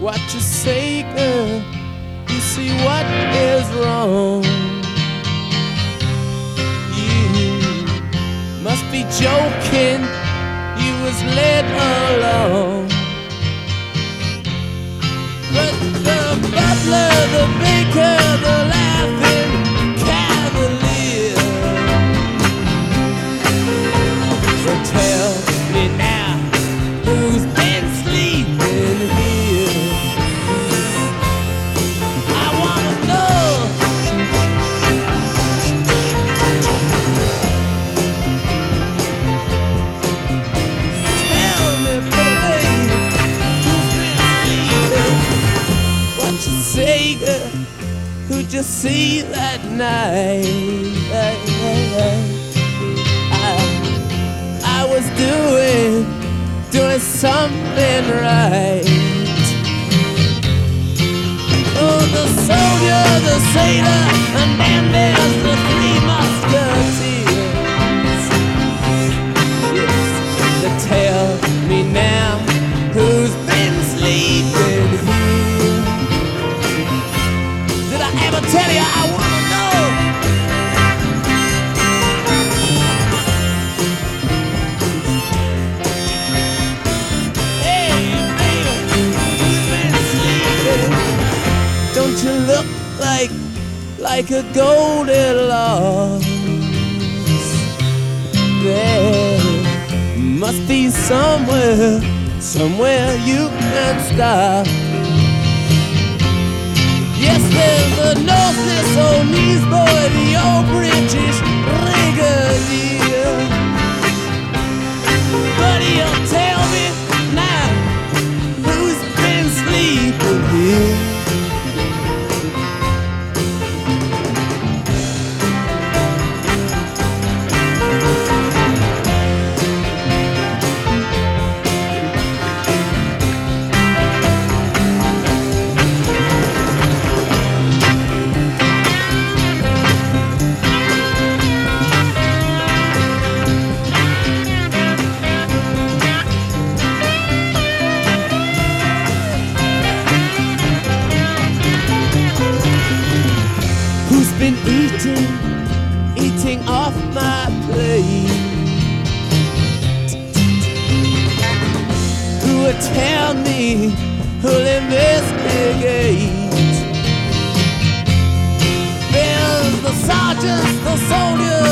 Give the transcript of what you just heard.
what you say, girl. You see what is wrong. You must be joking. You was led along. But the butler, the baker, the laughing cavalier. So tell me now, who's been sleeping here? I wanna know. Tell me, baby, who's been sleeping? What you say, girl? Who'd you see that night? I was doing something right. Oh, the soldier, the sailor, and then there's the three musketeers. Yes, so tell me now, who's been sleeping here? Did I ever tell you I wanna know? Hey, baby, who's been sleeping? Don't you look like a Goldilocks? There must be somewhere you can stop. Yes, there's the Northless O'Neill's boy, the old British brigadier. But he'll tell me now, who's been sleeping here? Who's been eating off my plate? Who would tell me, who'll investigate? There's the sergeants, the soldiers,